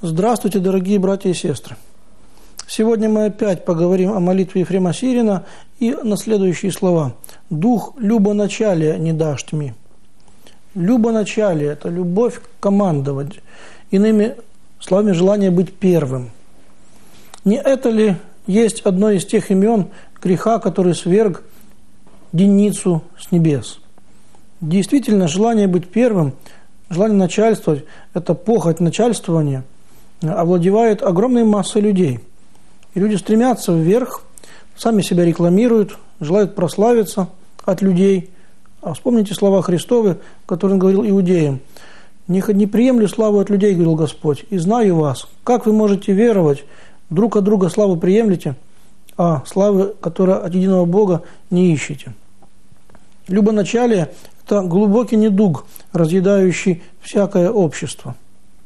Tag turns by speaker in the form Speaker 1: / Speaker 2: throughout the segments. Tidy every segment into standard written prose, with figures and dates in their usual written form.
Speaker 1: Здравствуйте, дорогие братья и сестры! Сегодня мы опять поговорим о молитве Ефрема Сирина и на следующие слова. «Дух любоначалия не дашь тьми». Любоначалие – это любовь командовать. Иными словами, желание быть первым. Не это ли есть одно из тех имен греха, который сверг Деницу с небес? Действительно, желание быть первым, желание начальствовать – это похоть начальствования – овладевает огромной массой людей. И люди стремятся вверх, сами себя рекламируют, желают прославиться от людей. А вспомните слова Христовы, которые он говорил иудеям. «Не приемлю славу от людей, – говорил Господь, – и знаю вас. Как вы можете веровать, друг от друга славу приемлете, а славы, которая от единого Бога, не ищете?» Любоначалие – это глубокий недуг, разъедающий всякое общество.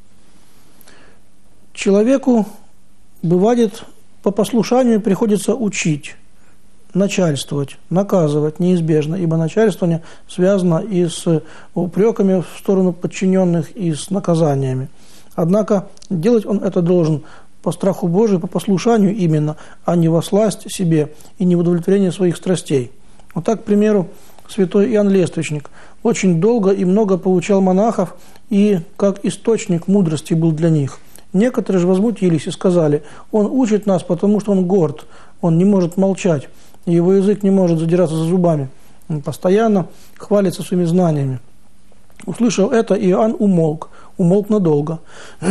Speaker 1: Человеку, бывает, по послушанию приходится учить, начальствовать, наказывать неизбежно, ибо начальствование связано и с упреками в сторону подчиненных, и с наказаниями. Однако делать он это должен по страху Божию, по послушанию именно, а не восласть себе и не в удовлетворение своих страстей. Вот так, к примеру, святой Иоанн Лествичник очень долго и много поучал монахов и как источник мудрости был для них. Некоторые же возмутились и сказали: он учит нас, потому что он горд, он не может молчать, его язык не может задираться за зубами, он постоянно хвалится своими знаниями. Услышав это, Иоанн умолк надолго.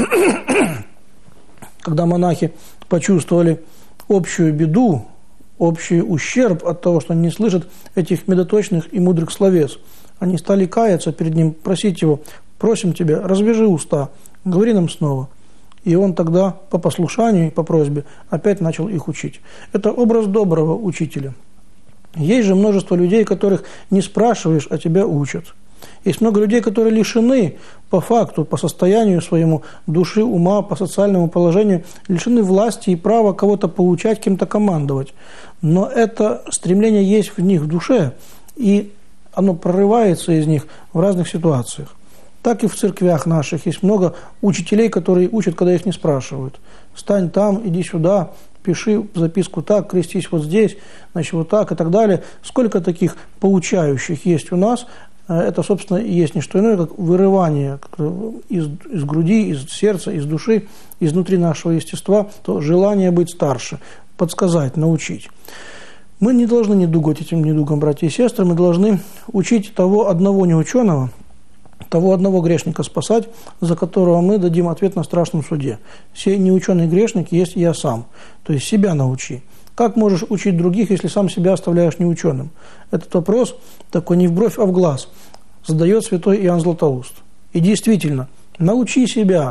Speaker 1: Когда монахи почувствовали общую беду, общий ущерб от того, что они не слышат этих медоточных и мудрых словес, они стали каяться перед ним, просить его: просим тебя, развяжи уста, говори нам снова. И он тогда по послушанию и по просьбе опять начал их учить. Это образ доброго учителя. Есть же множество людей, которых не спрашиваешь, а тебя учат. Есть много людей, которые лишены по факту, по состоянию своему души, ума, по социальному положению, лишены власти и права кого-то поучать, кем-то командовать. Но это стремление есть в них в душе, и оно прорывается из них в разных ситуациях. Так и в церквях наших есть много учителей, которые учат, когда их не спрашивают. Стань там, иди сюда, пиши записку так, крестись вот здесь, значит, вот так и так далее. Сколько таких поучающих есть у нас, это, собственно, и есть не что иное, как вырывание из груди, из сердца, из души, изнутри нашего естества, то желание быть старше, подсказать, научить. Мы не должны недугать этим недугом, братья и сестры, мы должны учить того одного неученого, того одного грешника спасать, за которого мы дадим ответ на страшном суде. Сей неученый грешник есть я сам, то есть себя научи. Как можешь учить других, если сам себя оставляешь неученым? Этот вопрос, такой не в бровь, а в глаз, задает святой Иоанн Златоуст. И действительно, научи себя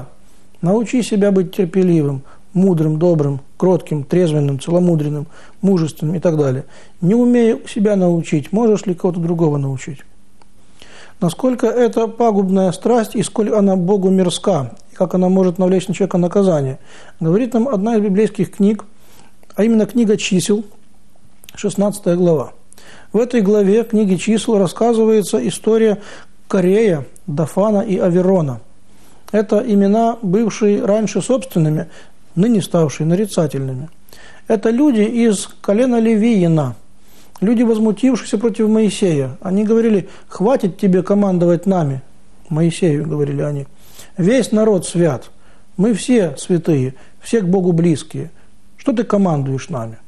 Speaker 1: быть терпеливым, мудрым, добрым, кротким, трезвенным, целомудренным, мужественным и так далее. Не умея себя научить, можешь ли кого-то другого научить? Насколько это пагубная страсть и сколь она Богу мирска, и как она может навлечь на человека наказание, говорит нам одна из библейских книг, а именно книга «Чисел», 16 глава. В этой главе книги «Чисел» рассказывается история Корея, Дафана и Аверона. Это имена, бывшие раньше собственными, ныне ставшие нарицательными. Это люди из колена Левиина, люди, возмутившиеся против Моисея. Они говорили: хватит тебе командовать нами. Моисею говорили они. Весь народ свят. Мы все святые, все к Богу близкие. Что ты командуешь нами?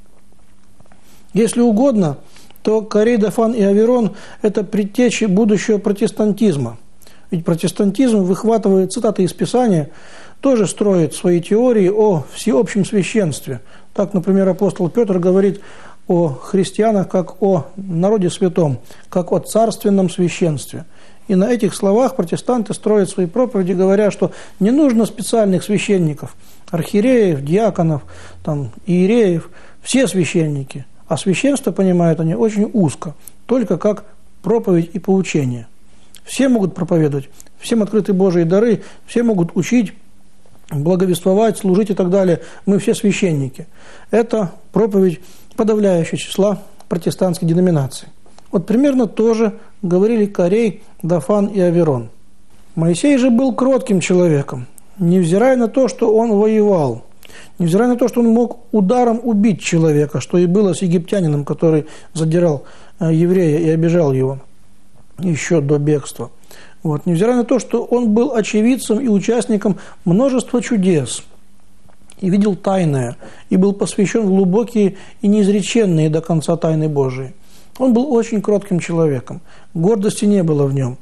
Speaker 1: Если угодно, то Корей, Дафан и Аверон – это предтечи будущего протестантизма. Ведь протестантизм выхватывает цитаты из Писания, тоже строит свои теории о всеобщем священстве. Так, например, апостол Петр говорит о христианах как о народе святом, как о царственном священстве. И на этих словах протестанты строят свои проповеди, говоря, что не нужно специальных священников, архиереев, диаконов, иереев, все священники. А священство понимают они очень узко, только как проповедь и поучение. Все могут проповедовать, всем открыты Божьи дары, все могут учить, благовествовать, служить и так далее. Мы все священники. Это проповедь подавляющего числа протестантских деноминаций. Вот примерно то же говорили Корей, Дафан и Аверон. Моисей же был кротким человеком. невзирая на то, что он воевал, невзирая на то, что он мог ударом убить человека, что и было с египтянином, который задирал еврея и обижал его еще до бегства. Вот. Невзирая на то, что он был очевидцем и участником множества чудес, и видел тайное, и был посвящен в глубокие и неизреченные до конца тайны Божии. Он был очень кротким человеком, гордости не было в нем.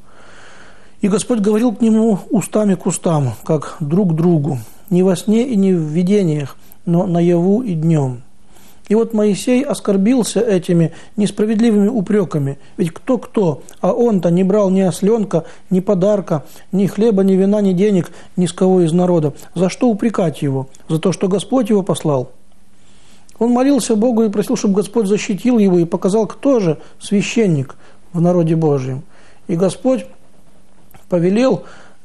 Speaker 1: И Господь говорил к нему устами к устам, как друг к другу, не во сне и не в видениях, но наяву и днем. И вот Моисей оскорбился этими несправедливыми упреками. Ведь кто-кто, а он-то не брал ни осленка, ни подарка, ни хлеба, ни вина, ни денег, ни с кого из народа. За что упрекать его? За то, что Господь его послал? Он молился Богу и просил, чтобы Господь защитил его и показал, кто же священник в народе Божьем. И Господь повелел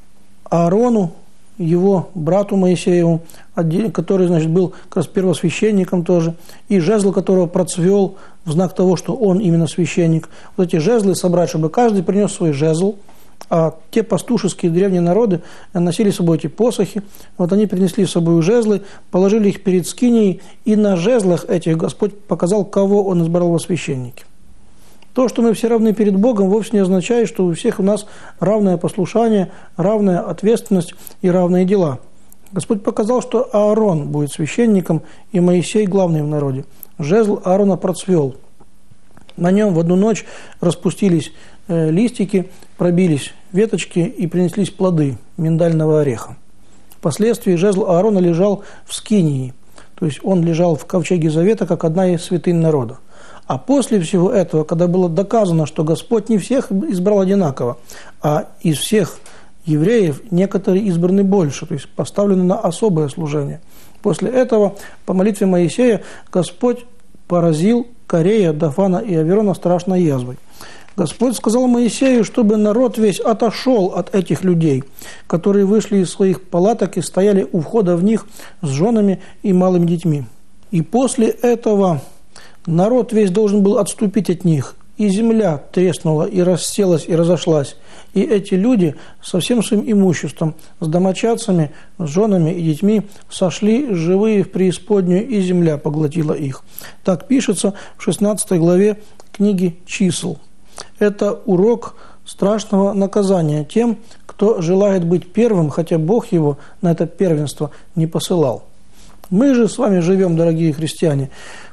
Speaker 1: Аарону, его брату Моисееву, который, значит, был как раз первосвященником тоже, и жезл которого процвел в знак того, что он именно священник. Вот эти жезлы собрать, чтобы каждый принес свой жезл, а те пастушеские древние народы носили с собой эти посохи. Вот они принесли с собой жезлы, положили их перед скинией, и на жезлах этих Господь показал, кого он избрал во священники. То, что мы все равны перед Богом, вовсе не означает, что у всех у нас равное послушание, равная ответственность и равные дела. Господь показал, что Аарон будет священником, и Моисей главный в народе. Жезл Аарона процвел. На нем в одну ночь распустились листики, пробились веточки и принеслись плоды миндального ореха. Впоследствии жезл Аарона лежал в скинии, то есть он лежал в ковчеге завета, как одна из святынь народа. А после всего этого, когда было доказано, что Господь не всех избрал одинаково, а из всех евреев некоторые избраны больше, то есть поставлены на особое служение. После этого, по молитве Моисея, Господь поразил Корея, Дафана и Аверона страшной язвой. Господь сказал Моисею, чтобы народ весь отошел от этих людей, которые вышли из своих палаток и стояли у входа в них с женами и малыми детьми. И после этого народ весь должен был отступить от них, и земля треснула, и расселась, и разошлась. И эти люди со всем своим имуществом, с домочадцами, с женами и детьми сошли живые в преисподнюю, и земля поглотила их. Так пишется в 16 главе книги «Чисел». Это урок страшного наказания тем, кто желает быть первым, хотя Бог его на это первенство не посылал. Мы же с вами живем, дорогие христиане,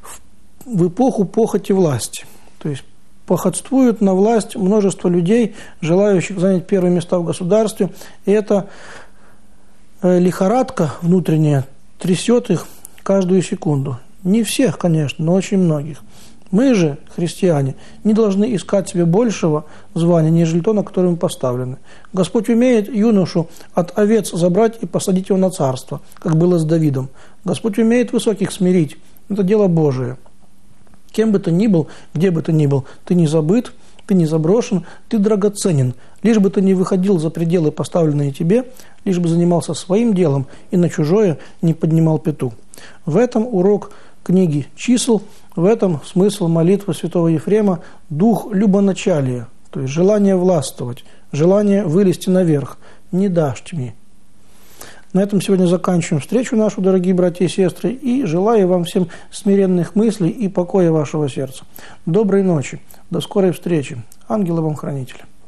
Speaker 1: в эпоху похоти власти. То есть походствуют на власть множество людей, желающих занять первые места в государстве. И эта лихорадка внутренняя трясет их каждую секунду. Не всех, конечно, но очень многих. Мы же, христиане, не должны искать себе большего звания, нежели то, на которое мы поставлены. Господь умеет юношу от овец забрать и посадить его на царство, как было с Давидом. Господь умеет высоких смирить. Это дело Божие. Кем бы ты ни был, где бы ты ни был, ты не забыт, ты не заброшен, ты драгоценен. Лишь бы ты не выходил за пределы, поставленные тебе, лишь бы занимался своим делом и на чужое не поднимал пяту. В этом урок книги «Чисел», в этом смысл молитвы святого Ефрема «Дух любоначалия», то есть желание властвовать, желание вылезти наверх, не дашь тьме. На этом сегодня заканчиваем встречу нашу, дорогие братья и сестры, и желаю вам всем смиренных мыслей и покоя вашего сердца. Доброй ночи, до скорой встречи. Ангелы вам хранители.